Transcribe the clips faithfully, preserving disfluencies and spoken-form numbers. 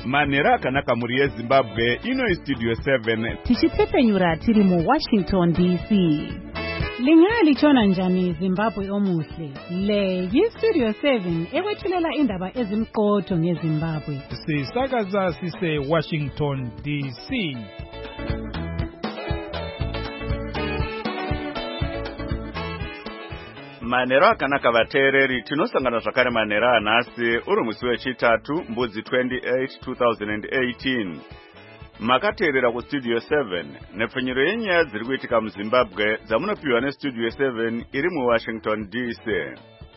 Manera akanaka muri yeZimbabwe ino istudio seven. Tichipfepenyura tiri mu Washington D C. Lingali chona njani Zimbabwe omuhle. Le yistudio seven ekwethulela indaba ezimqotho ngeZimbabwe. Sisakaza sise Washington D C. Manera akanaka vateereri tinosangana zvakare manera anhasi uri musi wechitatu mbudzi twenty-eight two thousand eighteen. Makateerera kustudio seven nepfenyuro yenyaya dziri kuitika muZimbabwe dzamunopiwa nestudio seven iri muWashington D C.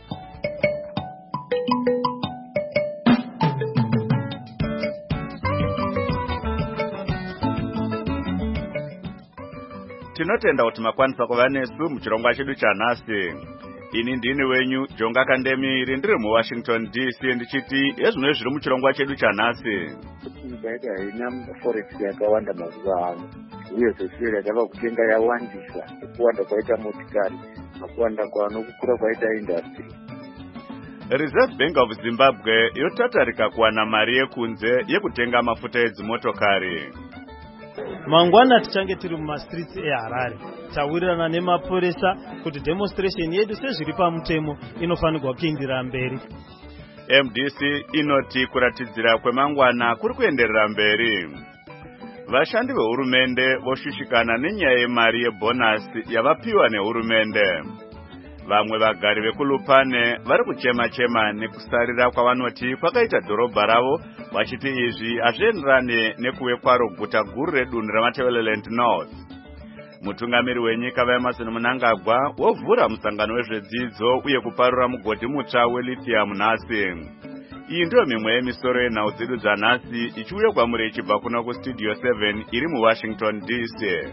Tinotenda kuti makwanisa kuva nesu muchirongwa chedu chanhasi. Ini ndini wenyu Jonga Kandemiri ndiri muWashington D C ndichiti ezvino zviri muchirongwa chedu chanhasi. Nyika haina forex yakawanda mazuva ano, uye zveshure yakava kutenga yawandisa kuwanda kwaita motikari nokuwanda kwanokukura kwaita industry. Reserve Bank of Zimbabwe yotatarika kuwana mari yekunze yekutenga mafuta edzimotokari. Mangwana tichange tiri mumastreets eHarare tawirirana nemapurisa kuti demonstration yedu sezviri pamutemo inofanirwa kuindira mberi. M D C inoti kuratidzira kwemangwana kuri kuenderera mberi. Vashandi vehurumende voshushikana nenyaya yemari yebonus yavapiwa nehurumende. Vamwe vagari vekulupane vari kuchema chema nekusarira kwavanoti kwakaita dhorobha ravo, vachiti izvi hazvienderane nekuve kwaro guta guru redunhu reMatabeleland North. Mutungamiri wenyika vaEmmerson Mnangagwa wovhura musangano wezvedzidzo uye kuparura mugodhi mutsva welithium nhasi. Iyi ndiyo mimwe yemisoro yenhau dzedu dzanhasi ichiuya kwamuri ichibva kuno kustudio seven iri muWashington D C.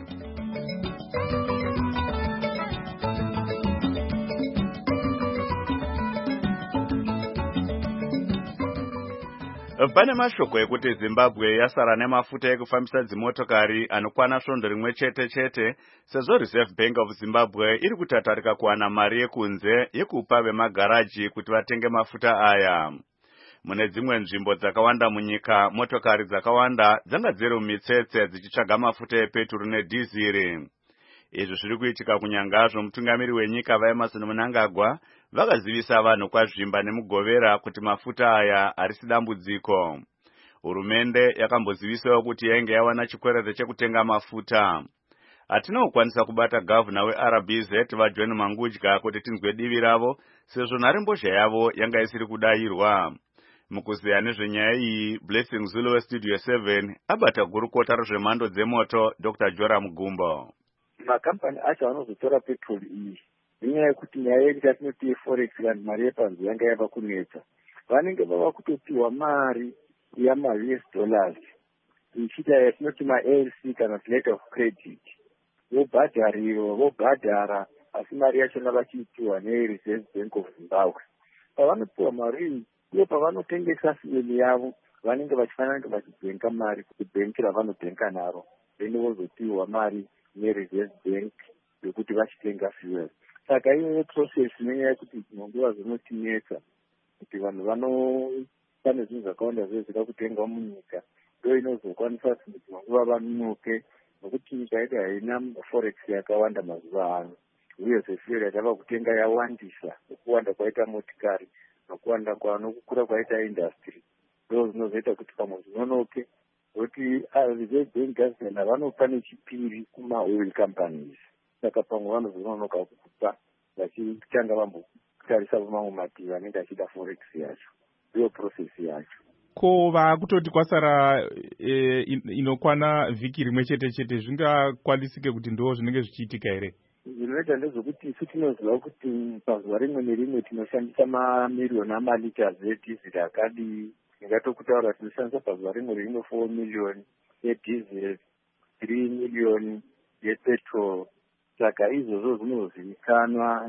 Pane mashoko ekuti Zimbabwe yasara nemafuta ekufambisa dzimotokari anokwana svondo rimwe chete chete, sezvo Reserve Bank of Zimbabwe iri kutatarika kuwana mari yekunze yekupa vemagaraji kuti vatenge mafuta aya. Mune dzimwe nzvimbo dzakawanda munyika, motokari dzakawanda dzanga dziri mumitsetse dzichitsvaga mafuta epeturu nedhiziri. Izvi zviri kuitika kunyangazvo mutungamiri wenyika vaEmmerson Mnangagwa vakazivisa vanhu kwazvimba nemugovera kuti mafuta aya harisi dambudziko. Hurumende yakambozivisawo kuti yainge yawana chikwerete chekutenga mafuta. Hatina kukwanisa kubata gavana weR B Z vaJohn Mangudya kuti tinzwe divi ravo, sezvo nharembozha yavo yanga isiri kudayirwa. Mukuziya nezvenyaya iyi, Blessing Zulu westudio seven abata gurukota rezvemhando dzemoto Doctor Joram Gumbo. Makampani acho anozotora petroli iyi nenyaya yekuti nyaya yekuti atinoti forex vanhu mari yepanze yanga yava kunetsa, vanenge vava kutopiwa mari yama-U S dollars ichita yatinoti ma-A L C kana letter of credit, vobhadhariwa vobhadhara asi mari yachona vachiipiwa neReserve Bank of Zimbabwe. Pavanopiwa mari iyi uye pavanotengesa fuel yavo vanenge vachifanira vachibhenka mari kubhenki ravanobhenka naro, then vozopiwa mari neReserve Bank yokuti vachitenga fuel. Saka iyoyo process nenyaya yekuti dzinonguva dzinotinetsa kuti vanhu vano pane zvinhu zvakawanda zvezvida kutengwa munyika, ndo inozokwanisa kuti dzinonguva vanonoke, nokuti nyika yedu haina forex yakawanda mazuva ano, uye zvefuel yatava kutenga yawandisa nokuwanda kwaita motikari nokuwanda kwanokukura kwaita industry, ndo zvinozoita kuti pamwe zvinonoke, kuti Reserve Bank gazana vanopa nechipiri kuma-oil companies. Saka pamwe vanozononoka kukupa vachitanga vambotarisa vamwe mativi anenge achida forex yacho, ndiyo process yacho. Ko vakutoti kwasara e, inokwana vhiki rimwe chete chete, zvingakwanisike kuti ndo zvinenge zvichiitika here? Zvinoita ndezvekuti isu tinoziva kuti pazuva rimwe nerimwe tinoshandisa mamirioni amaliters edhiziri akadii. Ingatokutaura tinoshandisa pazuva rimwe nerimwe four million yedhiziri, three million yepetrol. Saka izvozvo zvinozivikanwa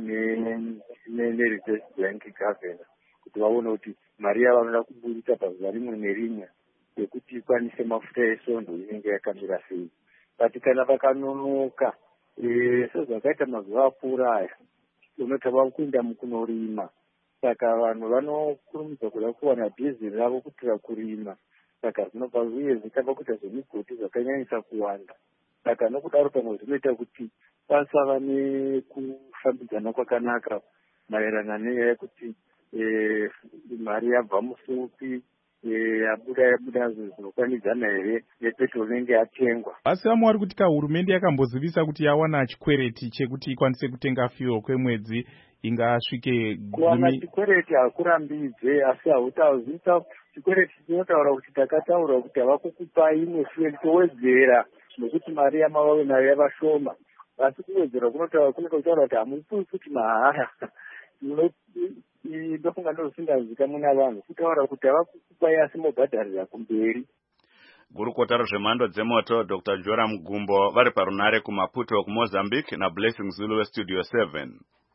neReserve Bank Governor kuti vaone kuti mari yavanoda kuburisa pazuva rimwe nerimwe yekuti ikwanise mafuta esvondo inenge yakamira sei. But kana vakanonoka sezvakaita mazuva apfuura aya, unoti vava kuenda mukunorima, saka vanhu vanokurumidza kuda kuwana dhiziri ravo kutira kurima, saka zvinobva uye zvichava kuita zvemigodi zvakanyanyisa kuwanda. Saka nokudaro pamwe zvinoita kuti pasava nekufambidzana kwakanaka maererano nenyaya yekuti mari yabva musupi yabuda yabuda zvinokwanidzana here nepetrol inenge yatengwa. Asi amwari kuti ka hurumende yakambozivisa kuti yawana chikwereti chekuti ikwanise kutenga fuel kwemwedzi ingasvike kuwana chikwereti hakurambidze, asi hautazivisa chikwereti chinotaura kuti takataura kuti havakukupa imwe fuel towedzera nokuti mari yamavave nayo yavashoma, asi kuwedzera kunotaura kuti hamupi kuti mahara. Ndofunga ndozvisingazika muna vanhu kutaura kuti havakukupai asi mobhadharira kumberi. Gurukota rezvemhando dzemoto Doctor Joram Gumbo vari parunare kuMaputo kuMozambique naBlessing Zulu weStudio seven.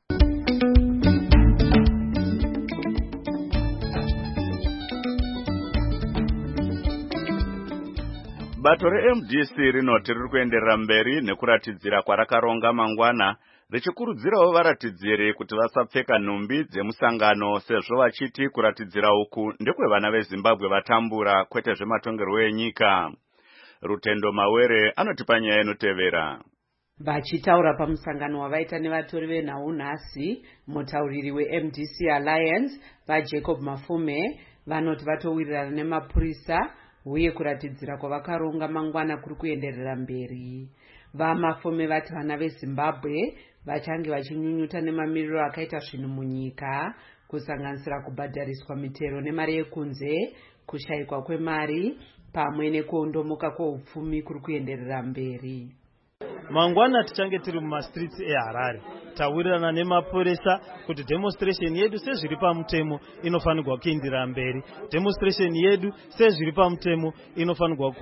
Bato re-M D C rinoti riri kuenderera mberi nekuratidzira kwarakaronga mangwana richikurudzirawo varatidziri kuti vasapfeka nhumbi dzemusangano sezvo vachiti kuratidzira uku ndekwevana veZimbabwe vatambura kwete zvematongerwo enyika. Rutendo Mawere anotipa nyaya inotevera. Vachitaura pamusangano wavaita nevatori venhau nhasi, mutauriri we-M D C Alliance vaJacob Mafume vanoti vatowirirana nemapurisa uye kuratidzira kwavakaronga mangwana kuri kuenderera mberi. VaMafume vati vana veZimbabwe vachange vachinyunyuta nemamiriro akaita zvinhu munyika, kusanganisira kubhadhariswa mitero nemari yekunze, kushayikwa kwemari pamwe nekuondomoka kweupfumi kuri kuenderera mberi. Mangwana tichange tiri mumastreets eHarare tawirirana nemapurisa kuti demonstration yedu sezviri pamutemo inofanirwa kuenderera mberi. Demonstration yedu sezviri pamutemo inofanirwa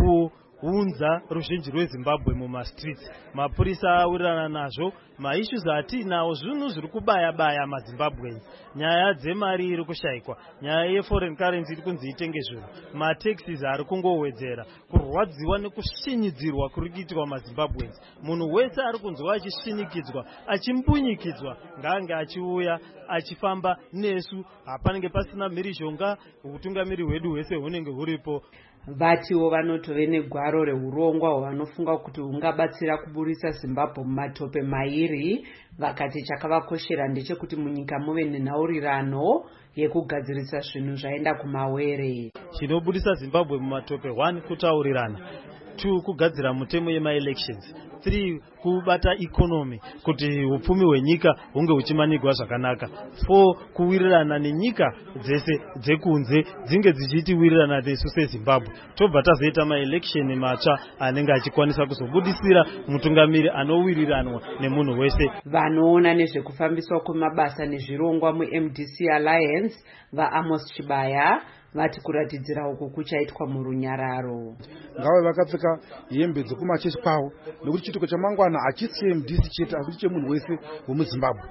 kuunza ruzhinji rweZimbabwe mumastreets. Mapurisa awirirana nazvo maissues atinawo zvinhu zviri kubaya baya maZimbabwe. Nyaya dzemari iri kushayikwa, nyaya yeforeign currency iri kunzi itenge zvinhu, mataxes ari kungowedzera, kurwadziwa nekushinyidzirwa kuri kuitirwa maZimbabwe. Munhu wese ari kunzwa achishinikidzwa, achimbunyikidzwa, ngaange achiuya achifamba nesu, hapanenge pasina mhirizhonga, utungamiri hwedu hwese hunenge huripo. Vatiwo vanotove negwaro reurongwa hwavanofunga kuti hungabatsira kuburisa Zimbabwe mumatope mairi, vakati chakavakoshera ndechekuti munyika muve nenhaurirano yekugadzirisa zvinhu zvaenda kumawere. Chinobudisa Zimbabwe mumatope: one kutaurirana, two kugadzira mutemo yema-elections, three kubata economy kuti upfumi hwenyika hunge huchimanigwa zvakanaka, four kuwirirana nenyika dzese dzekunze dzinge dzichiti wirirana nesu seZimbabwe. Tobva tazoita ma-election matsva anenge achikwanisa kuzobudisira mutungamiri anowiriranwa nemunhu wese. Vanoona nezvekufambiswa kwemabasa nezvirongwa mu-M D C Alliance vaAmos Chibaya vati kuratidzira uku kuchaitwa murunyararo. Ngave vakapfeka hembe dzekumachechi kwavo nekuti chituko chamangwana hachisi M D C chete asi chemunhu wese wemuZimbabwe.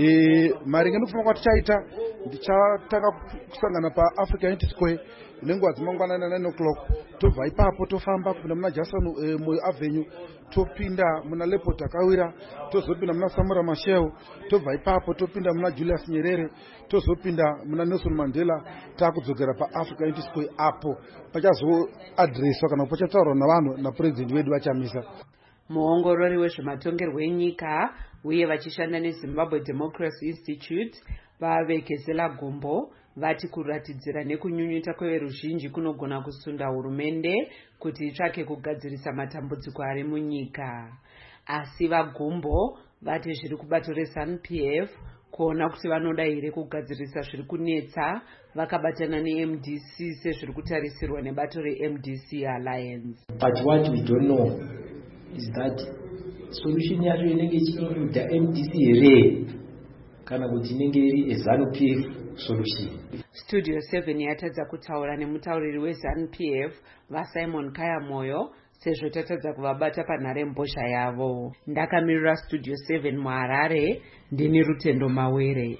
E, maringe nekufamba kwatichaita ndichatanga kusangana paAfrica Unity Square nenguva dzemangwana nine o'clock. Tobva ipapo tofamba kupinda muna Jackson e, Moyo Avenue, topinda muna Leopard Akawira, tozopinda muna Samora Machel, tobva ipapo topinda muna Julius Nyerere, tozopinda muna Nelson Mandela, takudzokera paAfrica Unity Square apo pachazoadreswa kana pachataurwa navanhu napurezidendi wedu vachamisa. Muongorori wezvematongerwo enyika uye vachishanda neZimbabwe Democracy Institute vaVekezela Gumbo vati kuratidzira nekunyunyuta kweveruzhinji kunogona kusunda hurumende kuti itsvake kugadzirisa matambudziko ari munyika. Asi vaGumbo vati zviri kubato reZANU P F kuona kuti vanoda here kugadzirisa zviri kunetsa vakabatana neM D C sezviri kutarisirwa nebato reM D C Alliance. But what we don't know is that solution yacho inenge ichiita M D C here kana kuti inenge iri eZANU P F solution. Studio seven yatadza kutaura nemutauriri weZANU P F vaSimon Kayamoyo sezvo tatadza kuvabata panhare mbozha yavo. Ndakamirira Studio seven muHarare, ndini Rutendo Mawere.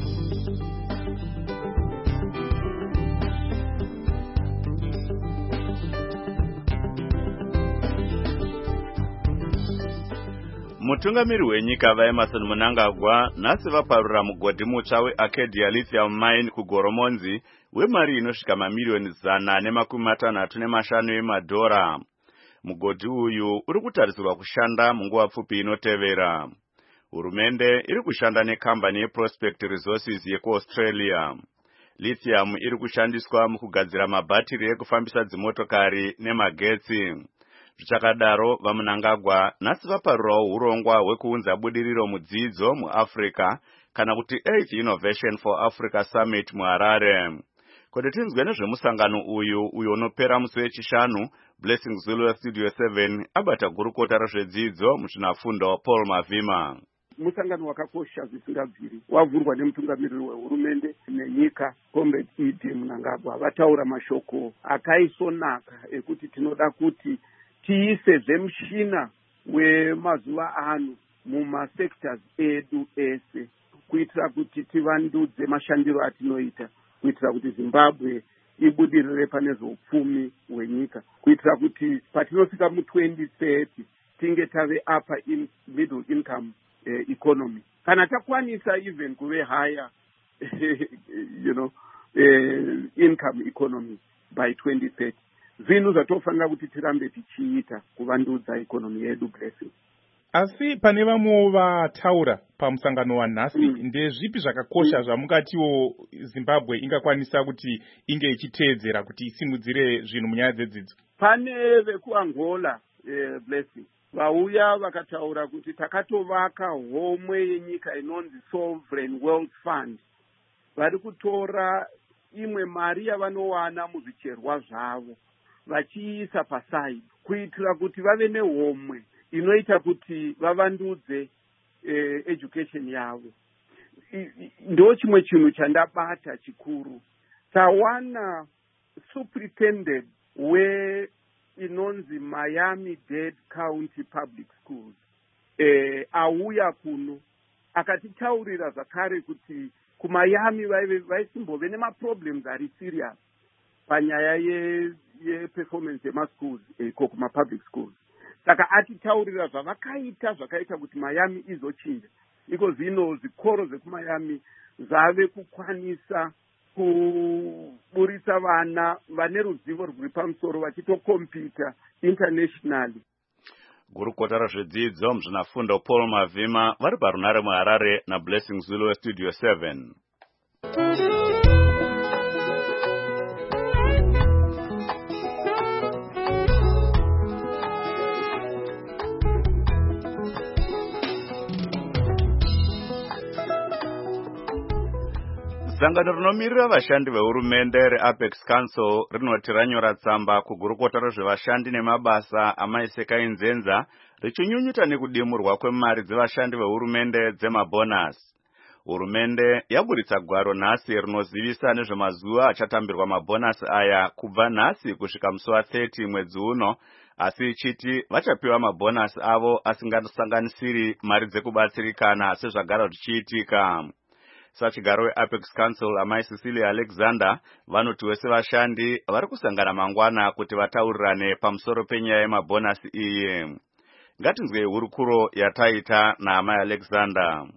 Mutungamiri wenyika vaEmerson Mnangagwa nhasi vaparura mugodhi mutsva weAcadia Lithium Mine kuGoromonzi wemari inosvika mamiliyoni zana nemakumi matanhatu nemashanu emadhora. Mugodhi uyu uri kutarisirwa kushanda munguva pfupi inotevera. Hurumende iri kushanda nekambani yeProspect Resources yekuAustralia. Lithium iri kushandiswa mukugadzira mabhatiri ekufambisa dzimotokari nemagetsi. Zvichakadaro, vaMnangagwa nhasi vaparurawo urongwa hwekuunza budiriro mudzidzo muAfrica kana kuti eighth Innovation for Africa Summit muHarare. Kuti tinzwe nezvemusangano uyu uyo unopera musi wechishanu, Blessing Zulu Studio seven abata gurukota rezvedzidzo muzvinafundo Paul Mavhima. Musangano wakakosha zvisingabviri wavhurwa nemutungamiriri wehurumende nenyika Comrade Idi Mnangagwa. Vataura mashoko akaisonaka ekuti tinoda kuti tiise zvemushina wemazuva ano mumasectors edu ese kuitira kuti tivandudze mashandiro atinoita kuitira kuti Zimbabwe ibudirire pane zveupfumi hwenyika kuitira kuti patinosvika mu twenty thirty tinge tave upper in middle income uh, economy kana takwanisa even kuve higher you know uh, income economy by twenty thirty. Zvinhu zvatofanira kuti tirambe tichiita kuvandudza economy yedu. Blessing. Asi pane vamwe vataura pamusangano wanhasi mm. ndezvipi zvakakosha zvamungatiwo Zimbabwe ingakwanisa kuti inge ichiteedzera kuti isimudzire zvinhu munyaya dzedzidzo? Pane vekuAngola eh, Blessing vauya vakataura kuti takatovaka homwe yenyika inonzi Sovereign Wealth Fund. Vari kutora imwe mari yavanowana muzvicherwa zvavo vachiisa paside kuitira kuti vave nehomwe inoita kuti vavandudze eh, education yavo. Ndo chimwe chinhu chandabata chikuru. Tawana superintendent we inonzi Miami-Dade County Public Schools eh, auya kuno akatitaurira zvakare kuti kuMiami vaisimbove nemaproblems ari serious panyaya ye, ye performance yemaschools iko kuma public schools. Saka atitaurira zvavakaita zvakaita kuti Miami izochinja. Iko zvino zvikoro zvekuMiami zvave kukwanisa kuburisa vana vane ruzivo rwuri pamusoro vachitokompita internationally. Gurukota rezvedzidzo muzvinafundo Paul Mavhima vari parunare muHarare naBlessing Zulu Studio seven. Sangano rinomirira vashandi vehurumende reApex Council rinoti ranyora tsamba kugurukota rezvevashandi nemabasa amaiseka inzenza richinyunyuta nekudimurwa kwemari dzevashandi vehurumende dzemabonus. Hurumende yaburitsa gwaro nhasi rinozivisa nezvemazuva achatambirwa mabonus aya kubva nhasi kusvika musi wa thirty mwedzi uno, asi ichiti vachapiwa mabonus avo asingasanganisiri mari dzekubatsirikana sezvagara zvichiitika. Sachigaro weApex Council amai Cecilia Alexander vanoti wese vashandi vari kusangana mangwana kuti vataurirane pamusoro penyaya yemabonasi iyi. Ngatinzwe hurukuro yataita naamai Alexander.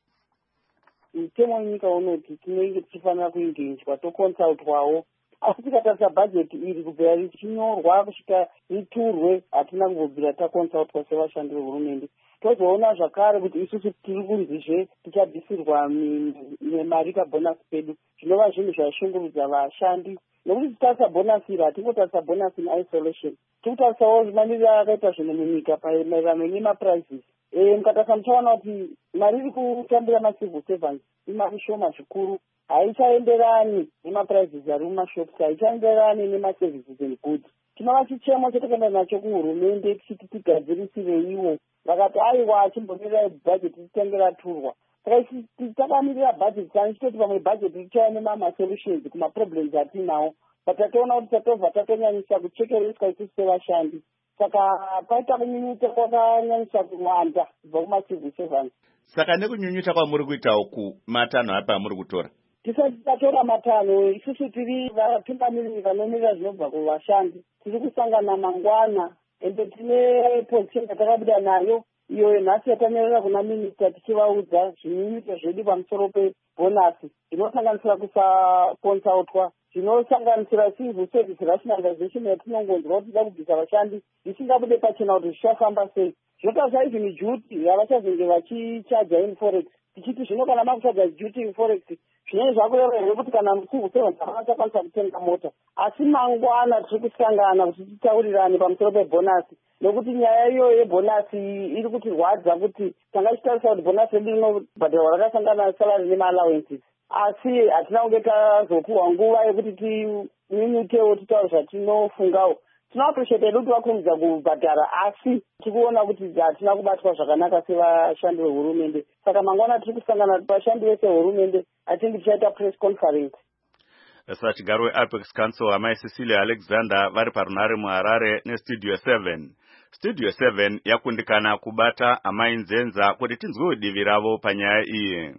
Mutemo wenyika unoti tinenge tichifanira kuinginjwa tokonsultwawo, asi tikatarisa bhajeti iri kubvira richinyorwa kusvika riturwe hatina kumbobvira takonsultwa sevashandi vehurumende. Tozoona zvakare kuti isusu tiri kunzizve tichadhisirwa mari pabhonasi pedu, zvinova zvinhu zvashungurudza vashandi. Nokuti titarisa bhonasi iri hatingotarisa bhonasi in isolation, tikutarisawo mamiriro akaita zvinhu munyika maererano nemaprizes. E, mukatarisa muchaona kuti mari iri kutambira macivil servants imari shoma zvikuru, haichaenderani nemaprizes ari mumashops, haichaenderani nemaservices and goods. Tinova chichemo chatakaenda nacho kuhurumende tichiti tigadzirisire iwo, vakati aiwa achimbomirira bhajeti titange raturwa. Saka takamirira bhajeti kana chitoti pamwe bhajeti richaya nemamasolutions kumaproblems atinawo, but tatoona kuti tatobva tatonyanyisa kuchekererwa isusu sevashandi. Saka paita kunyunyuta kwakanyanyisa kuwanda kubva kumacivil servants. Saka nekunyunyuta kwamuri kuita uku matanho apa amuri kutora? Tisati tatora matanho, isusu tiri vatungamiriri vanomirira zvinobva kuvashandi. Tiri kusangana mangwana ende tine position yatakabuda nayo iyo nhasi yatanyorera kuna minista tichivaudza zvinyunyuto zvedu pamusoro pebhonasi inosanganisira kusakonsultwa zvinosanganisira civil service rationalization yatinongonzwa kuti ida kubvisa vashandi zvisingabude pachena kuti zvichafamba sei. Zvinotaura even duty havachazenge vachichaja in forex tichiti zvino kana makuchaja duty in forex zvinenge zvakureva kuti kana civil servant havachakwanisa kutenga mota. Asi mangwana tiri kusangana kuti titaurirane pamusoro pebhonasi nokuti nyaya iyoyo yebhonasi iri kutirwadza kuti tanga tichitarisa kuti bhonasi redu rinobhadharwa rakasangana nesalary nemaallowances. Asi hatina kunge tazopiwa nguva yekuti tinyunyutewo titaure zvatinofungawo. Tinoappreciate kuti vakurumidza kubhadhara asi tikuona kuti hatina kubatwa zvakanaka sevashandi vehurumende. Saka mangwana tiri kusangana vashandi vese vehurumende atingi tichaita press conference. Sachigaro weApex Council amai Cecilia Alexander vari parunare muHarare neStudio seven. Studio seven yakundikana kubata amai Nzenza kuti tinzwe divi ravo panyaya iyi.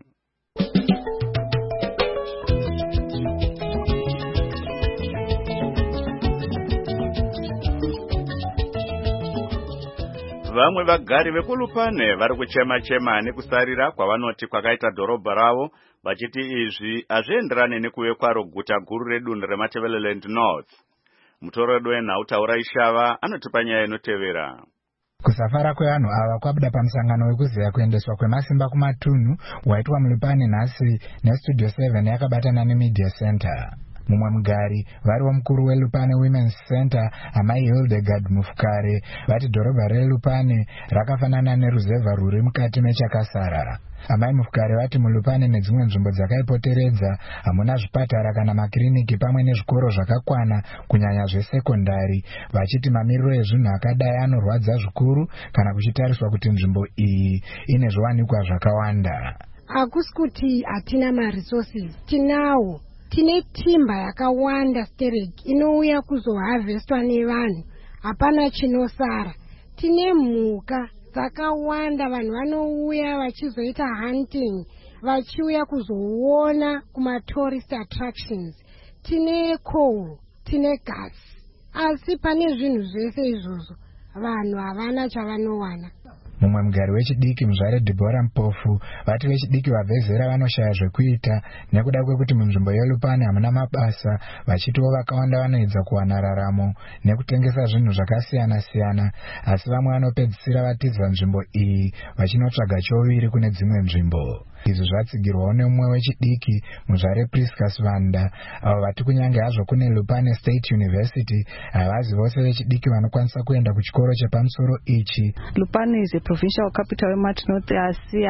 Vamwe vagari vekulupane vari kuchema chema nekusarira kwavanoti kwakaita dhorobha ravo vachiti izvi hazvienderane nekuve kwaro guta guru redunhu reMatabeleland North. Mutoredo wenhautaura Ishava anotipa nyaya inotevera. Kusafara kwevanhu ava kwabuda pamusangano wekuziya kuendeswa kwemasimba kumatunhu waitwa mulupane nhasi neStudio seven yakabatana neMedia Center. Mumwe mugari variwo mukuru weLupane Women's Center amai Hildegard Mufukare vati dhorobha reLupane rakafanana neruzevha rwuri mukati mechakasara. Amai Mufukare vati mulupane nedzimwe nzvimbo dzakaipoteredza hamuna zvipatara kana makiriniki pamwe nezvikoro zvakakwana kunyanya zvesekondari, vachiti mamiriro ezvinhu akadai anorwadza zvikuru kana kuchitariswa kuti nzvimbo iyi ine zviwanikwa zvakawanda. Hakusi kuti hatina maresources, tinawo. Tine timba yakawanda stereki inouya kuzoharvestwa nevanhu, hapana chinosara. Tine mhuka dzakawanda, vanhu vanouya vachizoita hunting, vachiuya kuzoona kuma tourist attractions. Tine coal, tine gas. Asi pane zvinhu zvese izvozvo vanhu havana chavanowana. Mumwe mugari wechidiki muzvare Deborah Mpofu vati vechidiki vabvezera vanoshaya zvekuita nekuda kwekuti munzvimbo yeLupane hamuna mabasa, vachitiwo vakawanda vanoedza kuwana raramo nekutengesa zvinhu zvakasiyana siyana, asi vamwe vanopedzisira vatiza nzvimbo iyi vachinotsvaga choviri kune dzimwe nzvimbo. Izvi zvatsigirwawo nemumwe wechidiki muzvare Priscus Vanda avo vati kunyange hazvo kune Lupane State University havazi vose vechidiki vanokwanisa kuenda kuchikoro chepamusoro ichi. Lupane is a provincial capital yeMat North asi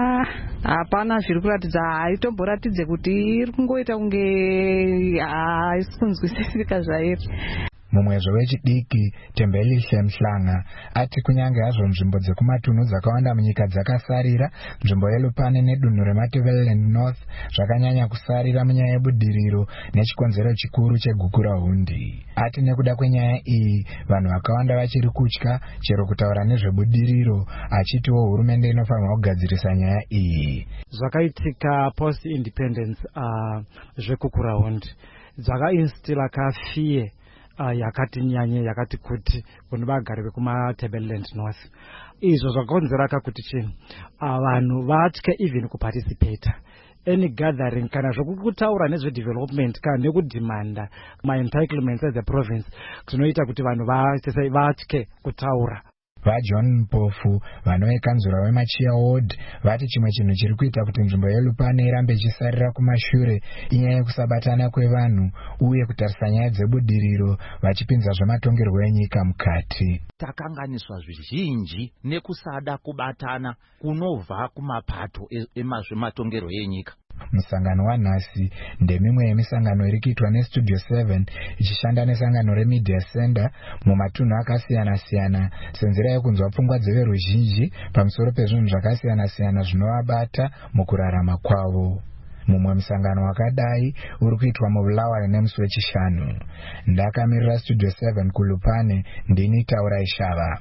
hapana zviri kuratidza, haitomboratidze kuti iri kungoita kunge haisinzwisisika zvairi. Mumwezvo wechidiki Tembeli Hlemhlanga ati kunyange hazvo nzvimbo dzekumatunhu dzakawanda munyika dzakasarira, nzvimbo yeLupane nedunhu reMatabeleland North zvakanyanya kusarira munyaya yebudiriro nechikonzero chikuru chegukura hundi. Ati nekuda kwenyaya iyi vanhu vakawanda vachiri kutya chero kutaura nezvebudiriro, achitiwo hurumende inofanirwa kugadzirisa nyaya iyi. Zvakaitika post independence uh, zvekukura hundi zvakainstila kafiye Uh, yakati nyanye yakati kuti kune vagari vekuMatabeleland North. Izvo zvakakonzera kakuti chini uh, vanhu vatye even kuparticipate any gathering kana zvokutaura nezvedevelopment kana nekudimanda my entitlements as a province, zvinoita kuti vanhu vatye kutaura. VaJohn Mpofu vanoekanzura weMachia Ward vati chimwe chinhu chiri kuita kuti nzvimbo yeLupane irambe ichisarira kumashure inyaya yekusabatana kwevanhu uye kutarisa nyaya dzebudiriro vachipinza zvematongerwo enyika mukati. Takanganiswa zvizhinji nekusada kubatana kunobva kumapato emazvematongero enyika. Musangano wanhasi ndemimwe yemisangano iri kuitwa neStudio seven ichishanda nesangano reMedia Center mumatunhu akasiyana siyana senzira yekunzwa pfungwa dzeveruzhinji pamusoro pezvinhu zvakasiyana siyana zvinovabata mukurarama kwavo. Mumwe musangano wakadai uri kuitwa muBulawayo nemusi wechishanu. Ndakamirira Studio seven kuLupane, ndini Taura Ishava.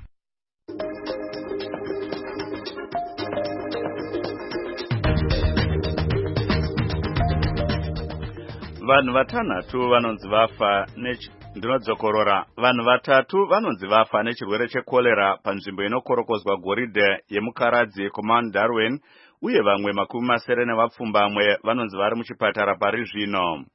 Vanhu vatanhatu vanonzi vafa nechi ndinodzokorora vanhu vatatu vanonzi vafa nechirwere chekolera panzvimbo inokorokozwa goridhe yemukaradzi Command Darwin, uye vamwe makumi masere nevapfumbamwe vanonzi vari muchipatara pari zvino.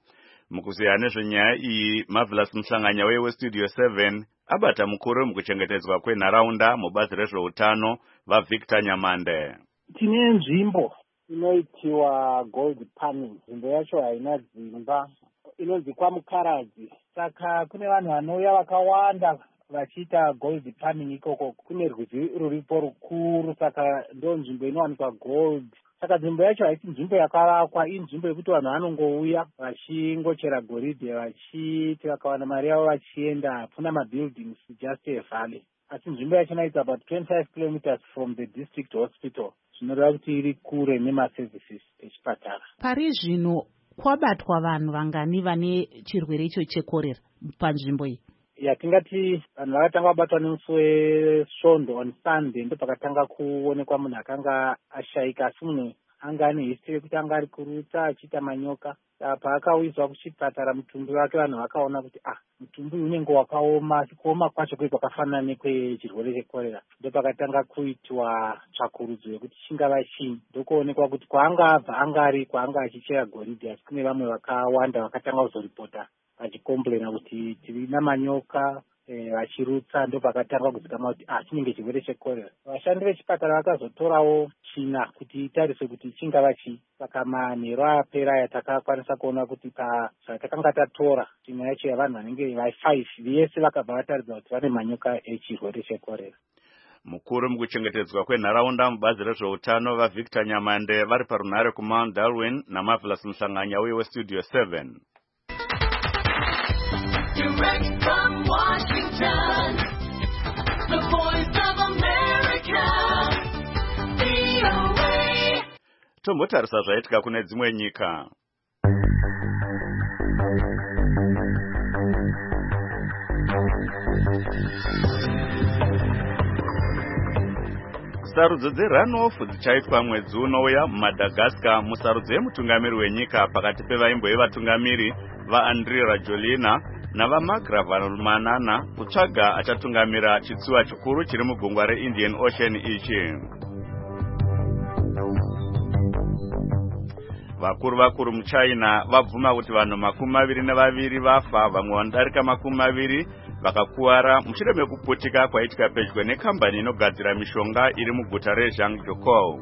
Mukuziya nezvenyaya iyi, Marvelous Mhlanganya weStudio seven abata mukuru mukuchengetedzwa kwenharaunda mubazi rezveutano vaVictor Nyamande. Tine nzvimbo inoitiwa gold panning. Nzvimbo yacho haina dzimba, inonzi kwaMukaradzi. Saka kune vanhu vanouya vakawanda vachiita gold panning ikoko. Kune rwizi ruripo rukuru, saka ndo nzvimbo inowanikwa gold. Saka nzvimbo yacho haisi nzvimbo yakavakwa, inzvimbo yekuti vanhu vanongouya vachingochera goridhe, vachiti vakawana mari yavo vachienda. Hapana mabuildings, just a valley. Asi nzvimbo yacho is about twenty-five kilometers from the district hospital. Zvinoreva kuti iri kure nemaservices echipatara. Pari zvino kwabatwa vanhu vangani vane chirwere icho chekorera panzvimbo iyi? Yatingati vanhu vakatanga vabatwa nemusi wesvondo on Sunday, ndo pakatanga kuonekwa munhu akanga ashaika, asi munhu anga ane history yekuti anga ari kurutsa achiita manyoka. Paakauyiswa kuchipatara mutumbi wake, vanhu vakaona kuti ah, mutumbi unenge wakaoma, asi kuoma kwacho kwe kwakafanana nekwechirwere chekorera. Ndo pakatanga kuitwa tsvakurudzo yekuti chingava chii. Ndokuonekwa kuti kwaanga abva anga ari kwaanga achichera goridhe, asi kune vamwe vakawanda vakatanga kuzoripota vachikomplaina kuti tiri namanyoka vachirutsa. Ndo pakatanga kuzikamwa kuti ah, chinenge chirwere chekorera. Vashandi vechipatara vakazotorawo china kuti itariswe kuti chingava chii. Saka manheru apera yatakakwanisa kuona kuti zvatakanga tatora china yacho yavanhu vanenge vai-five vese vakabva vataridza kuti vane manyoka echirwere chekorera. Mukuru mukuchengetedzwa kwenharaunda mubazi rezveutano vaVictor Nyamande vari parunhare kuMount Darwin naMarvelous Mhlanganya weStudio seven. Direct from Washington, the voice of America, V O A. Tombotarisa zvaitika kune dzimwe nyika. Sarudzo dzerunoff dzichaitwa mwedzi unouya muMadagascar. Musarudzo yemutungamiri wenyika pakati pevaimbo yevatungamiri vaAndry Rajoelina navaMagra Vanhumanana kutsvaga achatungamira chitsuwa chikuru chiri mugungwa reIndian Ocean ichi. Vakuru vakuru muChina vabvuma kuti vanhu makumi maviri nevaviri vafa, vamwe vanodarika makumi maviri vakakuwara mushure mekuputika kwaitika pedyo nekambani inogadzira mishonga iri muguta reZhangjiakou.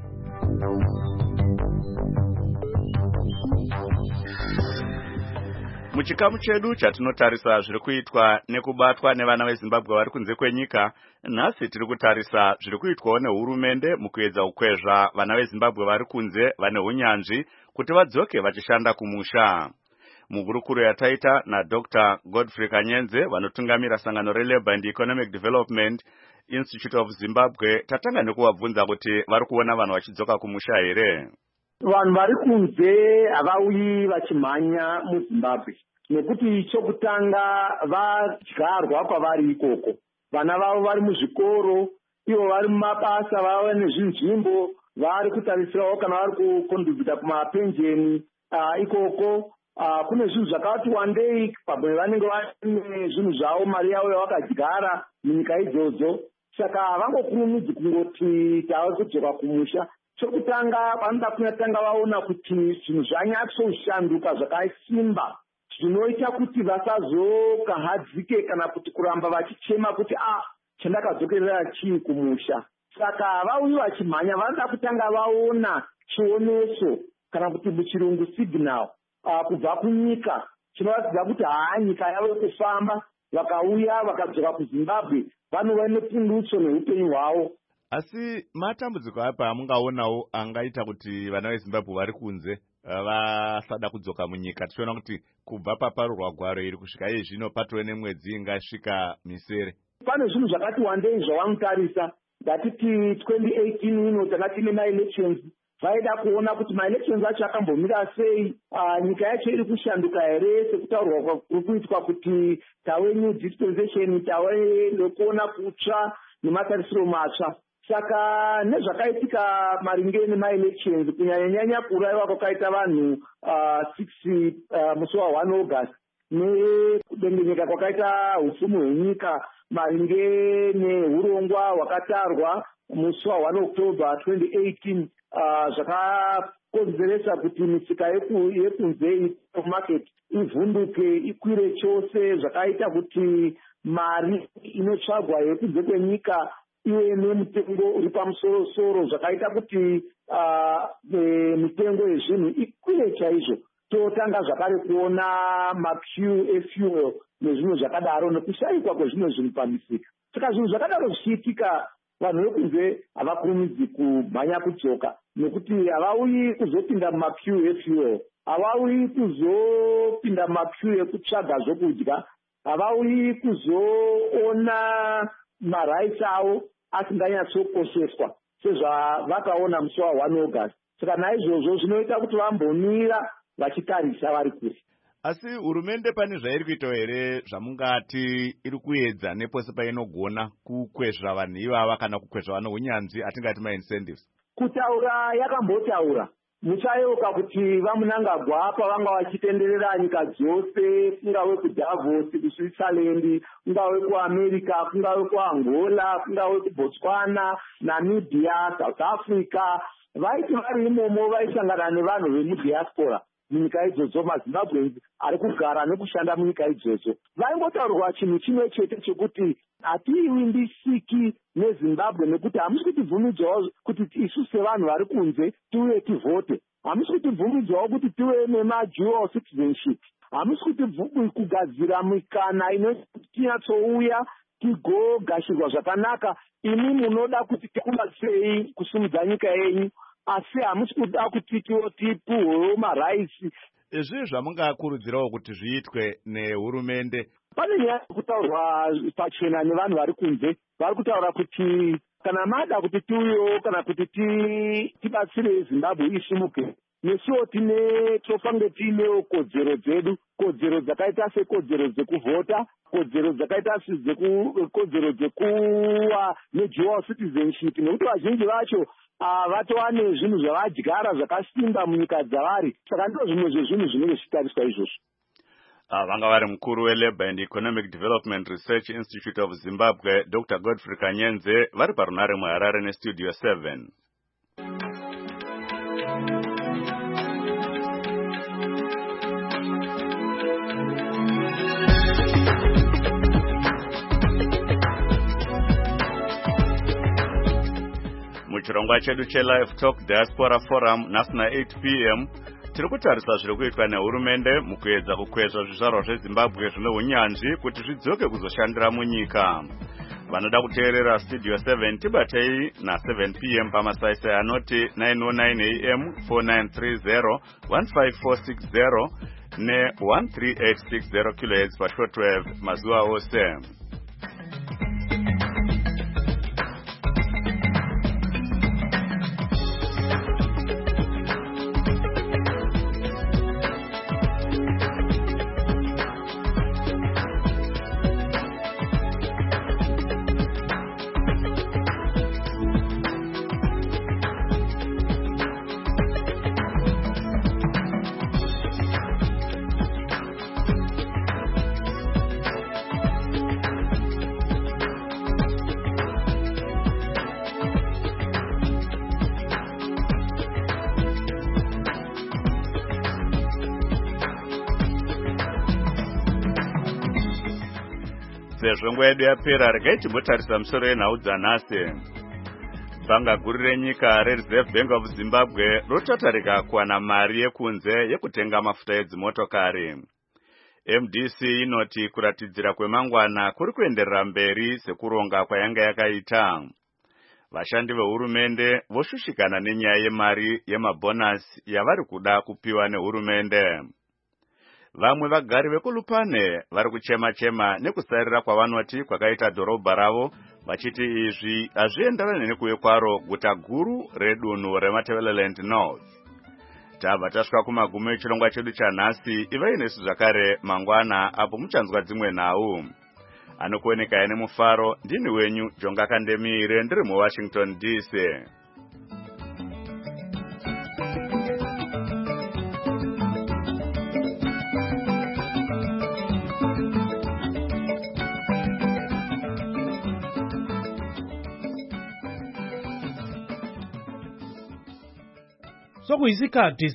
Muchikamu chedu chatinotarisa zviri kuitwa nekubatwa nevana veZimbabwe vari kunze kwenyika, nhasi tiri kutarisa zviri kuitwawo nehurumende mukuedza kukwezva vana veZimbabwe vari kunze vane unyanzvi kuti vadzoke vachishanda kumusha. Muhurukuro yataita naDr Godfrey Kanyenze vanotungamira sangano reLabour and Economic Development Institute of Zimbabwe, tatanga nekuvabvunza kuti vari kuona vanhu vachidzoka kumusha here. Vanhu vari kunze havauyi vachimhanya muZimbabwe nekuti chokutanga vadyarwa kwavari ikoko. Vana vavo vari muzvikoro, ivo vari mumabasa, vava nezvinzvimbo, vari kutarisirawo kana vari kukontribhuta kumapenjeni uh, ikoko. Uh, kune zvinhu zvakati wandei pamwe vanenge vane zvinhu zvavo, mari yavo yavakadyara munyika idzodzo. Saka havangokurumidzi kungoti tava kudzoka kumusha. Chokutanga vanoda kunatanga vaona kuti zvinhu zvanyatsoshanduka zvakasimba zvinoita kuti vasazokahadzike kana kuti kuramba vachichema kuti ah, chandakadzokerera chii kumusha. Saka havauyi vachimhanya, vanoda kutanga vaona chioneso kana kuti muchirungu signal uh, kubva kunyika chinoratidza kuti haa, nyika yavo kufamba. Vakauya vakadzoka kuZimbabwe vanova nepundutso neupenyu hwavo. Asi matambudziko apa amungaonawo angaita kuti vana veZimbabwe vari kunze vasada kudzoka munyika? Tichiona kuti kubva paparurwa gwaro iri kusvika iye zvino patove nemwedzi ingasvika misere. Pane zvinhu zvakati wandei zvavanotarisa. Ndatiti twenty eighteen ino tanga tine maelections, vaida kuona kuti maelections acho akambomira sei, uh, nyika yacho iri kushanduka here sekutaurwa kuri kuitwa kuti tave new dispensation, tave nekuona kutsva nematarisiro matsva. Saka nezvakaitika maringe nemaelections, kunyanya-nyanya kuuraiwa kwakaita vanhu uh, six uh, musi wa one August nekudengenyeka kwakaita upfumi hwenyika maringe neurongwa hwakatarwa musi wa1 october twenty eighteen uh, zvakakonzeresa kuti misika yekunze market ivhunduke ikwire chose, zvakaita kuti mari inotsvagwa yekunze kwenyika iwe nemutengo uri pamusoro-soro, zvakaita kuti uh, e, mitengo yezvinhu ikwire chaizvo. Totanga zvakare kuona mapew efuel nezvimwe zvakadaro nekushayikwa kwezvimwe zvinhu pamisika. Saka zvinhu zvakadaro zvichiitika, vanhu vekunze havakurumidzi kumhanya kudzoka nekuti havauyi kuzopinda mumapew efuel, havauyi kuzopinda mumapew ekutsvaga zvokudya, havauyi kuzoona marights avo asinganyatsokosheswa sezvavakaona musi wa1 august. Saka naizvozvo zvinoita kuti vambomira vachitarisa vari kure. Asi hurumende pane zvairi kuita here zvamungati iri kuedza nepose painogona kukwezva vanhu ivava kana kukwezva vanhu unyanzvi atingati maincentives? Kutaura yakambotaura muchayeuka kuti vamunangagwa pavanga vachitenderera nyika dzose, kungave kuDavos kuSwitzerland, kungave kuAmerica, kungave kuAngola, kungave kuBotswana, Namibia, South Africa, vaiti vari imomo vaisangana nevanhu vemudiaspora munyika idzodzo, maZimbabweans ari kugara nekushanda munyika idzodzo. Vaingotaurirwa chinhu chimwe chete chekuti hatiiwimbisiki neZimbabwe nekuti hamusi kutibvumidzawo kuti isu sevanhu vari kunze tiuye tivhote, hamusi kutibvumidzawo kuti tive nemadual citizenship, hamusi kugadzira mikana inoti tinyatsouya tigogashirwa zvakanaka. Imi munoda kuti tikubatsirei kusimudza nyika yenyu, asi hamusi kuda kuti tipuhwewo maraisi. Izvi zvamungakurudzirawo kuti zviitwe nehurumende? Pane nyaya kutaurwa pachena nevanhu vari kunze, vari kutaura kuti kana mada kuti tiuyewo kana kuti tibatsire Zimbabwe isimuke, nesuwo tine tofange tiinewo kodzero dzedu, kodzero dzakaita sekodzero dzekuvhota, kodzero dzakaita kodzero dzekuva nedual citizenship, nekuti vazhinji vacho vatova nezvinhu zvavadyara zvakasimba munyika dzavari. Saka ndo zvimwe zvezvinhu zvinenge zvichitariswa izvozvo. Vanga vari mukuru weLabour and Economic Development Research Institute of Zimbabwe, Doctor Godfrey Kanyenze, vari parunare muHarare neStudio seven. Muchirongwa chedu cheLive Talk Diaspora Forum nasina eight p m tiri kutarisa zviri kuitwa nehurumende mukuedza kukwezva zvizvarwa zveZimbabwe zvine unyanzvi kuti zvidzoke kuzoshandira munyika. Vanoda kuteerera Studio seven tibatei na seven p m pamasaisai anoti nine oh nine a m, four nine three zero, one five four six zero ne one three eight six zero kilohertz pashortwave mazuva ose. Sezvo nguva yedu yapera, regai timbotarisa musoro yenhau dzanhasi. Bhanga guru renyika reReserve Bank of Zimbabwe rotatarika kuwana mari yekunze yekutenga mafuta edzimotokari. M D C inoti kuratidzira kwemangwana kuri kuenderera mberi sekuronga kwayanga yakaita. Vashandi vehurumende voshushikana nenyaya yemari yemabonus yavari kuda kupiwa nehurumende. Vamwe vagari vekulupane vari kuchema-chema nekusarira kwavanoti kwakaita dhorobha ravo, vachiti izvi hazvienderane nekuuya kwaro guta guru redunhu reMatabeleland North. Tabva tasvika kumagumo echirongwa chedu chanhasi. Ivai nesu zvakare mangwana apo muchanzwa dzimwe nhau. Anokuoneka nemufaro, ndini wenyu Jonga Kandemire, ndiri muWashington D C. kuizikati